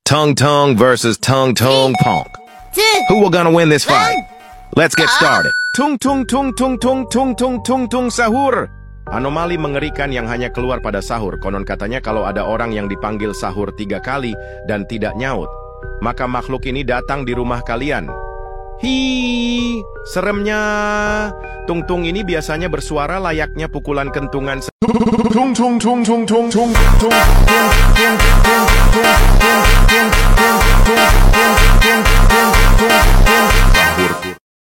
Tung Tung versus Tung Tung Pong. Who will gonna win this fight? Let's get started. Tung Tung Tung Tung Tung Tung Tung Tung Tung sahur. Anomali mengerikan yang hanya keluar pada sahur. Konon katanya kalau ada orang yang dipanggil sahur 3 kali dan tidak nyaut, maka makhluk ini datang di rumah kalian. Hi, seremnya. Tung Tung ini biasanya bersuara layaknya pukulan kentungan. Tung tung tung tung tung tung tung tung tung tung tung tung tung tung